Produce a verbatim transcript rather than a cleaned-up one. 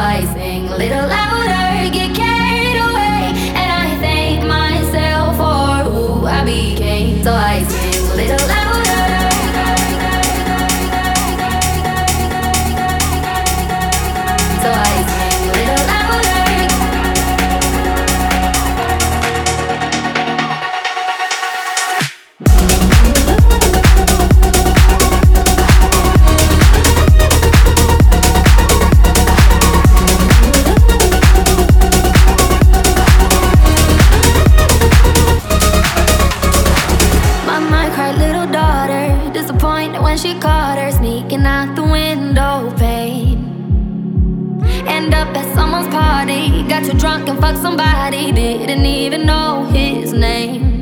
I sing a little louder, get carried away, and I thank myself for who I became. So I sing a little louder. So I sing a little louder. When she caught her sneaking out the window pane. End up at someone's party, got too drunk and fucked somebody, didn't even know his name.